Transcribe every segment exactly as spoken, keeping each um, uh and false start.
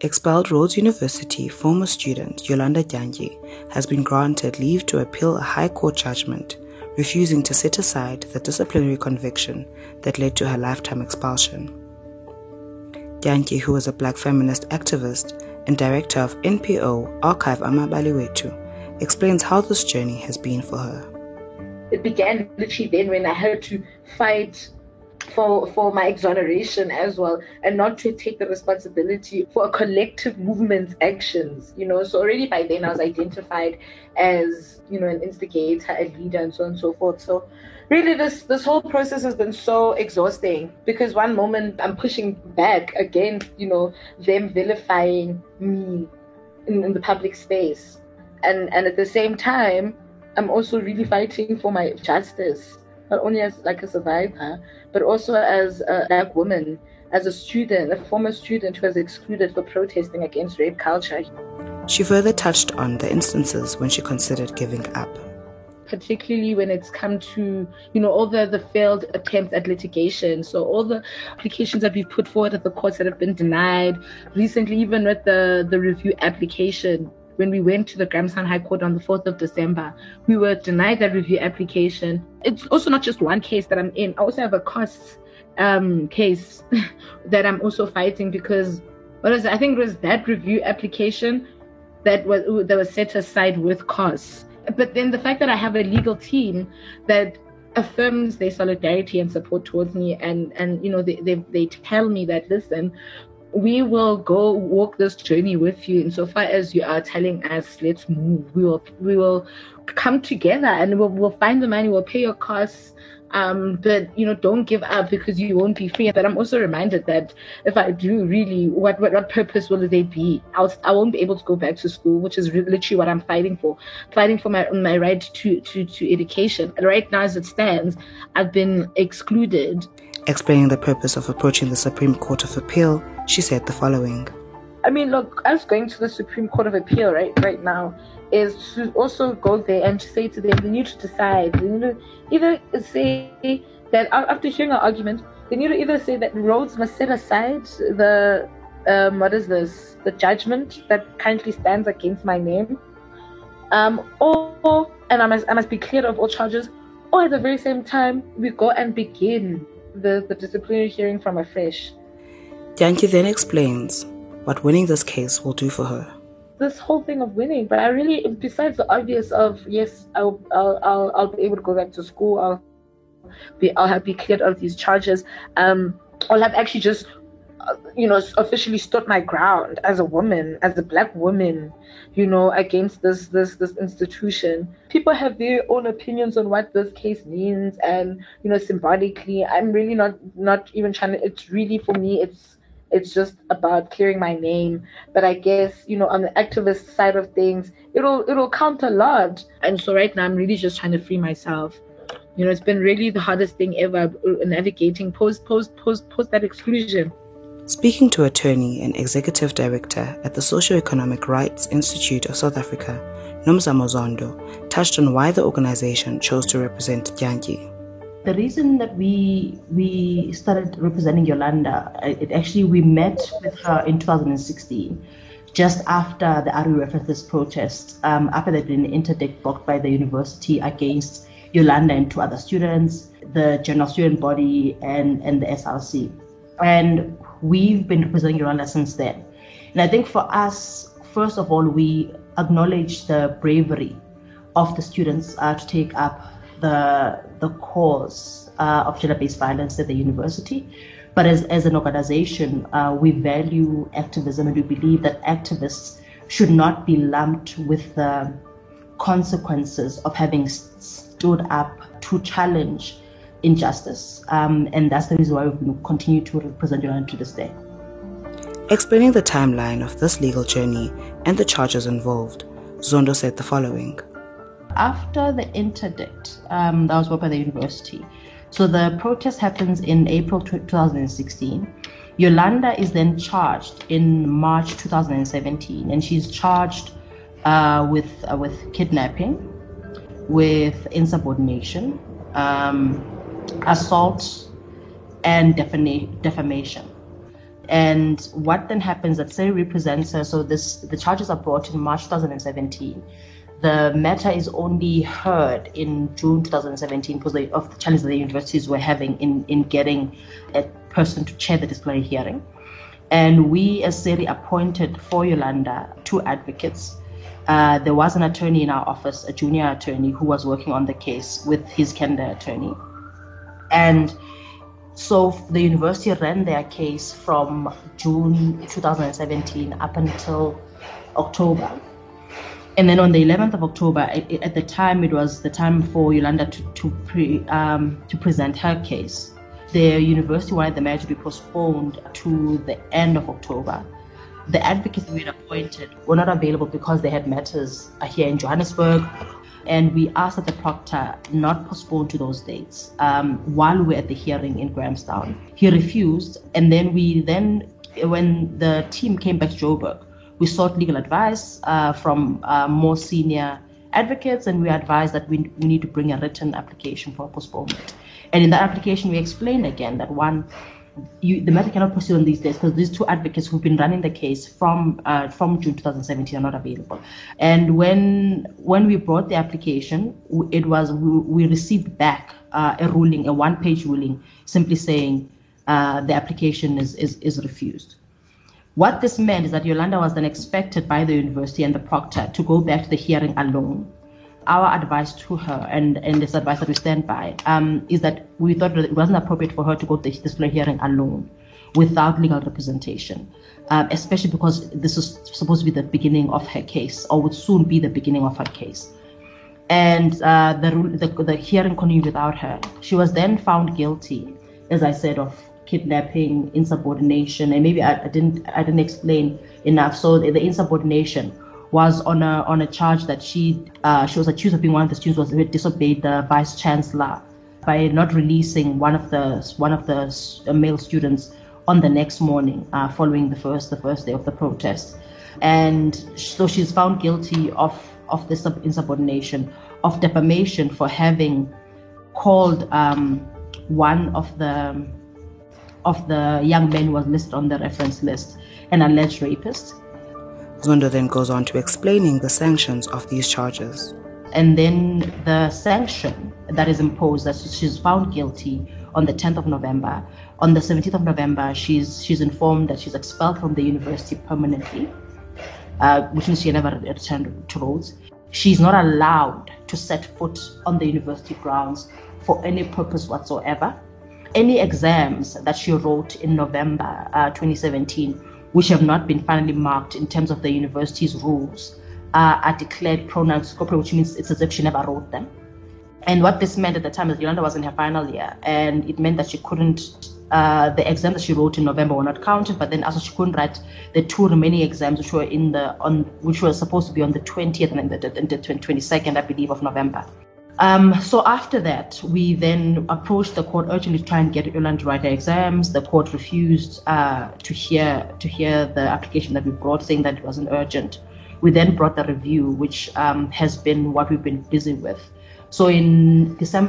Expelled Rhodes University former student Yolanda Dyantyi has been granted leave to appeal a High Court judgment, refusing to set aside the disciplinary conviction that led to her lifetime expulsion. Dyantyi, who is a black feminist activist and director of N P O Archive Amabali Wethu, explains how this journey has been for her. It began literally then when I had to fight for for my exoneration as well, and not to take the responsibility for a collective movement's actions, you know. So already by then I was identified as, you know, an instigator, a leader, and so on and so forth. So really this this whole process has been so exhausting, because one moment I'm pushing back against, you know, them vilifying me in, in the public space, and and at the same time I'm also really fighting for my justice, not only as like a survivor, but also as a black woman, as a student, a former student who was excluded for protesting against rape culture. She further touched on the instances when she considered giving up. Particularly when it's come to, you know, all the, the failed attempts at litigation. So all the applications that we've put forward at the courts that have been denied. Recently, even with the, the review application, when we went to the Grahamstown High Court on the fourth of December, we were denied that review application. It's also not just one case that I'm in. I also have a costs um, case that I'm also fighting, because what is it? I think it was that review application that was that was set aside with costs. But then the fact that I have a legal team that affirms their solidarity and support towards me, and and you know they they, they tell me that, listen, we will go walk this journey with you insofar as you are telling us, let's move. We will we will come together and we'll, we'll find the money, we'll pay your costs. Um, but, you know, don't give up, because you won't be free. But I'm also reminded that if I do really, what what, what purpose will they be? I'll, I won't be able to go back to school, which is literally what I'm fighting for. Fighting for my my right to, to, to education. Right now, as it stands, I've been excluded. Explaining the purpose of approaching the Supreme Court of Appeal, she said the following. I mean, look, us going to the Supreme Court of Appeal right right now is to also go there and to say to them, they need to decide. They need to either say that after hearing our argument, they need to either say that Rhodes must set aside the, um, what is this, the judgment that currently stands against my name, um, or, and I must, I must be cleared of all charges, or at the very same time, we go and begin the, the disciplinary hearing from afresh. Dyantyi then explains what winning this case will do for her. This whole thing of winning, but I really, besides the obvious of, yes, I'll, I'll, I'll, I'll be able to go back to school, I'll be, I'll have be cleared of these charges, um, I'll have actually just, uh, you know, officially stood my ground as a woman, as a black woman, you know, against this, this, this institution. People have their own opinions on what this case means, and, you know, symbolically, I'm really not, not even trying to, it's really, for me, it's, It's just about clearing my name. But I guess, you know, on the activist side of things, it'll it'll count a lot. And so right now I'm really just trying to free myself. You know, it's been really the hardest thing ever, navigating post post post post that exclusion. Speaking to attorney and executive director at the Socio-Economic Rights Institute of South Africa, Nomzamo Zondo touched on why the organization chose to represent Dyantyi. The reason that we we started representing Yolanda, it actually we met with her in two thousand sixteen, just after the R U F F S protest, um, after there'd been an interdict blocked by the university against Yolanda and two other students, the General Student Body and, and the S R C. And we've been representing Yolanda since then. And I think for us, first of all, we acknowledge the bravery of the students uh, to take up the the cause uh, of gender-based violence at the university. But as, as an organization, uh, we value activism, and we believe that activists should not be lumped with the consequences of having stood up to challenge injustice. Um, and that's the reason why we continue to represent Yolanda to this day. Explaining the timeline of this legal journey and the charges involved, Zondo said the following. After the interdict um, that was brought by the university, so the protest happens in April two thousand sixteen. Yolanda is then charged in March two thousand seventeen, and she's charged uh, with uh, with kidnapping, with insubordination, um, assault, and defama- defamation. And what then happens that Seri represents her. So this the charges are brought in March twenty seventeen. The matter is only heard in June twenty seventeen because they, of the challenge that the universities were having in, in getting a person to chair the disciplinary hearing. And we as Seri appointed for Yolanda two advocates. Uh, there was an attorney in our office, a junior attorney, who was working on the case with his Kenda attorney. And so the university ran their case from June twenty seventeen up until October. And then on the eleventh of October, at, at the time, it was the time for Yolanda to to, pre, um, to present her case. The university wanted the matter to be postponed to the end of October. The advocates we had appointed were not available because they had matters here in Johannesburg. And we asked that the proctor not postpone to those dates um, while we were at the hearing in Grahamstown. He refused, and then we then, when the team came back to Joburg, we sought legal advice uh, from uh, more senior advocates, and we advised that we, we need to bring a written application for postponement. And in that application, we explained again that one, You, the matter cannot proceed on these days because these two advocates who've been running the case from uh, from June twenty seventeen are not available. And when when we brought the application, it was we, we received back uh, a ruling, a one-page ruling, simply saying uh, the application is, is is refused. What this meant is that Yolanda was then expected by the university and the proctor to go back to the hearing alone. Our advice to her, and, and this advice that we stand by, um, is that we thought that it wasn't appropriate for her to go to the disciplinary hearing alone without legal representation, um, especially because this is supposed to be the beginning of her case, or would soon be the beginning of her case. And uh, the, the, the hearing continued without her. She was then found guilty, as I said, of kidnapping, insubordination, and maybe I, I didn't I didn't explain enough. So the insubordination was on a on a charge that she uh, she was accused of being one of the students was who had disobeyed the vice chancellor by not releasing one of the one of the male students on the next morning uh, following the first the first day of the protest. And so she's found guilty of of this insubordination, of defamation for having called um, one of the of the young men who was listed on the reference list an alleged rapist. Zondo then goes on to explaining the sanctions of these charges. And then the sanction that is imposed, that she's found guilty on the tenth of November. On the seventeenth of November, she's she's informed that she's expelled from the university permanently, uh, which means she never returned to Rhodes. She's not allowed to set foot on the university grounds for any purpose whatsoever. Any exams that she wrote in November uh, twenty seventeen, which have not been finally marked in terms of the university's rules, uh, are declared pro nonscriptura, which means it's as if she never wrote them. And what this meant at the time is Yolanda was in her final year, and it meant that she couldn't, uh, the exams that she wrote in November were not counted, but then also she couldn't write the two remaining exams, which were in the on, which were supposed to be on the twentieth and the, the, the twenty-second, I believe, of November. Um, so after that, we then approached the court urgently to try and get Yolanda to write her exams. The court refused uh, to hear to hear the application that we brought, saying that it wasn't urgent. We then brought the review, which um, has been what we've been busy with. So in December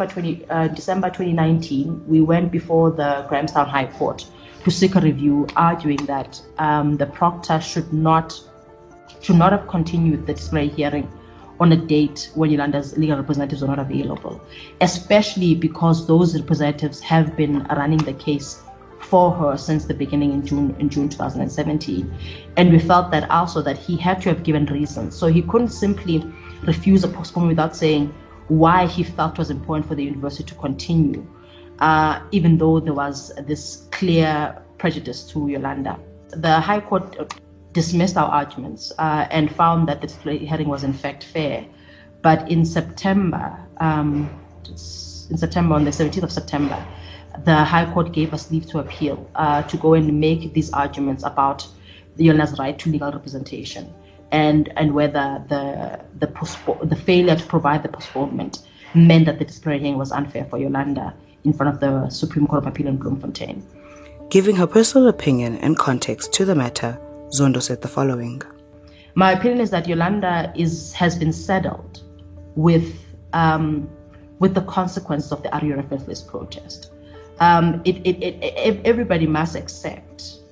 twenty nineteen, we went before the Grahamstown High Court to seek a review, arguing that um, the proctor should not should not have continued the disciplinary hearing on a date when Yolanda's legal representatives are not available, especially because those representatives have been running the case for her since the beginning in June in June two thousand seventeen. And we felt that also that he had to have given reasons. So he couldn't simply refuse a postponement without saying why he felt it was important for the university to continue, uh, even though there was this clear prejudice to Yolanda. The High Court dismissed our arguments uh, and found that the hearing was in fact fair. But in September, um, in September, on the seventeenth of September, the High Court gave us leave to appeal uh, to go and make these arguments about Yolanda's right to legal representation and and whether the the postpo- the failure to provide the postponement meant that the disciplinary hearing was unfair for Yolanda in front of the Supreme Court of Appeal in Bloemfontein. Giving her personal opinion and context to the matter, Zondo said the following. My opinion is that Yolanda is has been saddled with um, with the consequences of the A R U reference list protest. Um, it, it, it, everybody must accept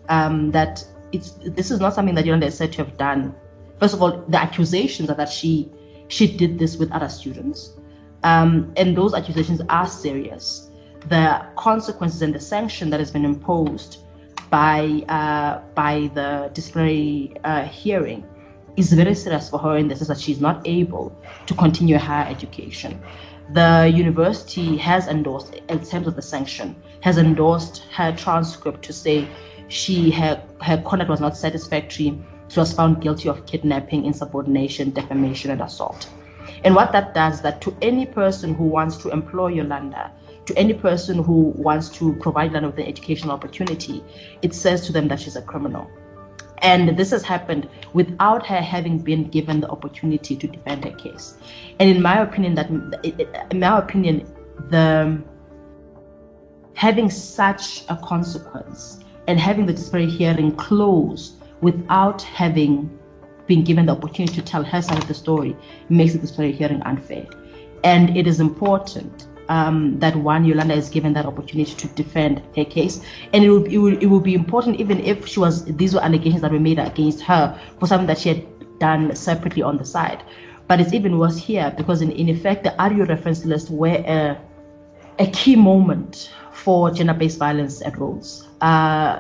um, that it's this is not something that Yolanda is said to have done. First of all, the accusations are that she she did this with other students, um, and those accusations are serious. The consequences and the sanction that has been imposed by uh, by the disciplinary uh, hearing is very serious for her in the sense that she's not able to continue higher education. The university has endorsed, in terms of the sanction, has endorsed her transcript to say she her her conduct was not satisfactory. She was found guilty of kidnapping, insubordination, defamation, and assault. And what that does is that to any person who wants to employ Yolanda, to any person who wants to provide Yolanda with an educational opportunity, it says to them that she's a criminal. And this has happened without her having been given the opportunity to defend her case. And in my opinion, that in my opinion, the having such a consequence and having the disciplinary hearing close without having been given the opportunity to tell her side of the story makes the disciplinary hearing unfair. And it is important um, that one, Yolanda is given that opportunity to defend her case. And it will, it will, it will be important even if she was, these were allegations that were made against her for something that she had done separately on the side. But it's even worse here because in, in effect, the A R U reference list were a, a key moment for gender-based violence at Rhodes. Uh,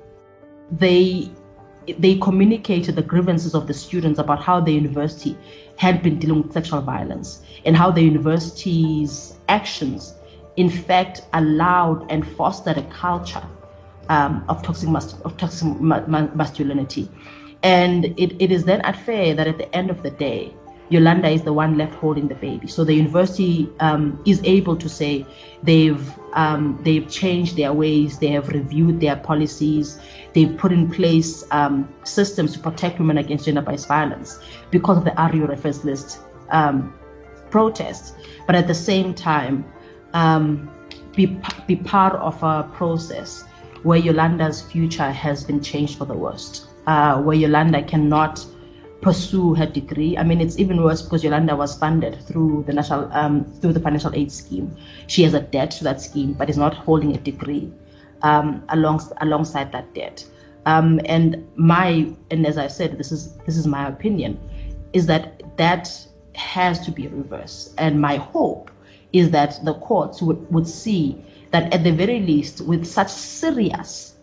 they they communicated the grievances of the students about how the university had been dealing with sexual violence and how the university's actions, in fact, allowed and fostered a culture um, of toxic, mas- of toxic ma- ma- masculinity. And it, it is then unfair that at the end of the day, Yolanda is the one left holding the baby. So the university um, is able to say they've um, they've changed their ways, they have reviewed their policies, they've put in place um, systems to protect women against gender-based violence because of the A R U reference list um, protest. But at the same time, um, be be part of a process where Yolanda's future has been changed for the worst, uh, where Yolanda cannot pursue her degree. I mean, it's even worse because Yolanda was funded through the national, um, through the financial aid scheme. She has a debt to that scheme, but is not holding a degree um, along, alongside that debt. Um, and my, and as I said, this is this is my opinion, is that that has to be reversed. And my hope is that the courts would, would see that at the very least, with such serious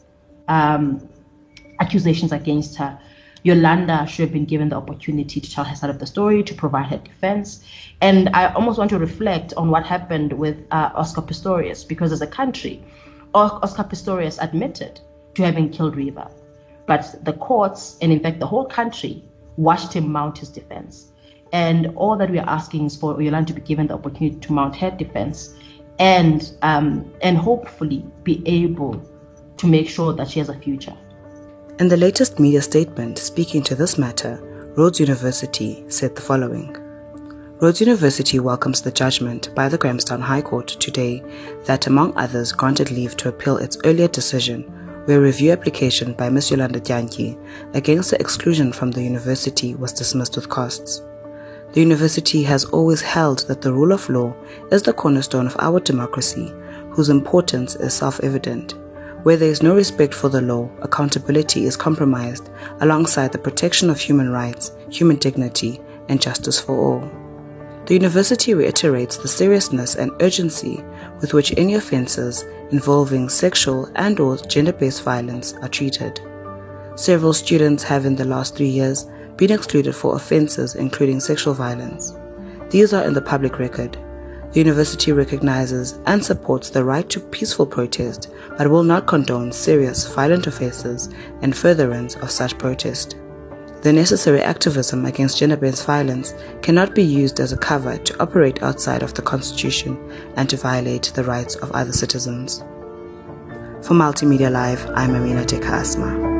um, accusations against her, Yolanda should have been given the opportunity to tell her side of the story, to provide her defense. And I almost want to reflect on what happened with uh, Oscar Pistorius, because as a country, Oscar Pistorius admitted to having killed Reva. But the courts, and in fact the whole country, watched him mount his defense. And all that we are asking is for Yolanda to be given the opportunity to mount her defense and, um, and hopefully be able to make sure that she has a future. In the latest media statement speaking to this matter, Rhodes University said the following. Rhodes University welcomes the judgment by the Grahamstown High Court today that, among others, granted leave to appeal its earlier decision where a review application by Miss Yolanda Dyantyie against the exclusion from the university was dismissed with costs. The university has always held that the rule of law is the cornerstone of our democracy, whose importance is self-evident. Where there is no respect for the law, accountability is compromised alongside the protection of human rights, human dignity, and justice for all. The university reiterates the seriousness and urgency with which any offences involving sexual and or gender-based violence are treated. Several students have in the last three years been excluded for offences including sexual violence. These are in the public record. The university recognizes and supports the right to peaceful protest, but will not condone serious violent offences and furtherance of such protest. The necessary activism against gender-based violence cannot be used as a cover to operate outside of the Constitution and to violate the rights of other citizens. For Multimedia Live, I'm Amina Dekasma.